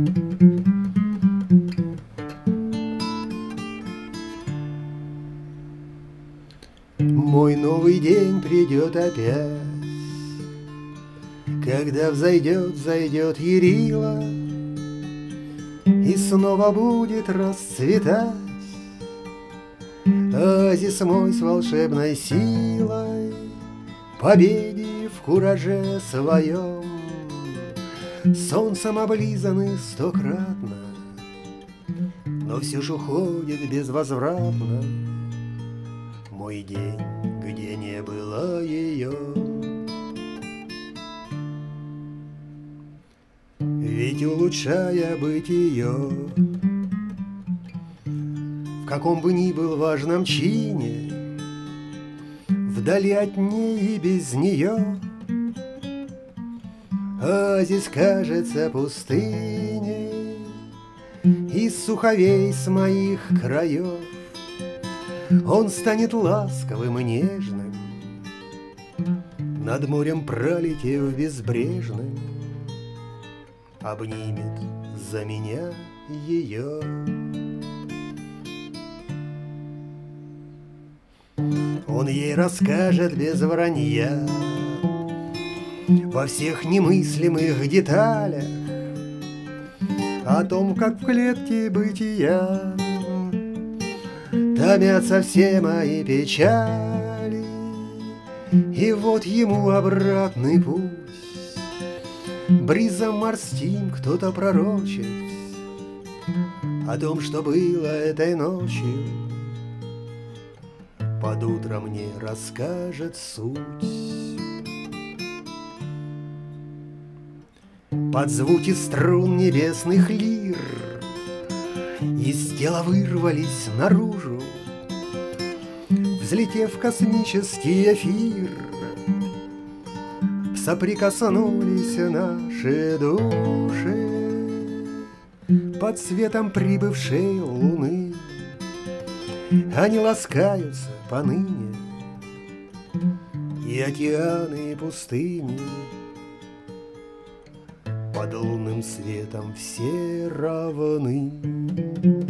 Мой новый день придет опять, когда зайдет Ярила, и снова будет расцветать оазис мой с волшебной силой, победе в кураже своем, солнцем облизаны стократно, но все ж уходит безвозвратно мой день, где не было ее. Ведь улучшая бытие, в каком бы ни был важном чине, вдали от ней и без нее, оазис кажется пустыней, из суховей с моих краев он станет ласковым и нежным, над морем пролетев безбрежным, обнимет за меня ее. Он ей расскажет без вранья во всех немыслимых деталях о том, как в клетке бытия томятся все мои печали. И вот ему обратный путь бризом морским кто-то пророчит о том, что было этой ночью, под утро мне расскажет суть. Под звуки струн небесных лир из тела вырвались наружу, взлетев в космический эфир, соприкоснулись наши души под светом прибывшей луны. Они ласкаются поныне, и океаны, и пустыни под лунным светом все равны.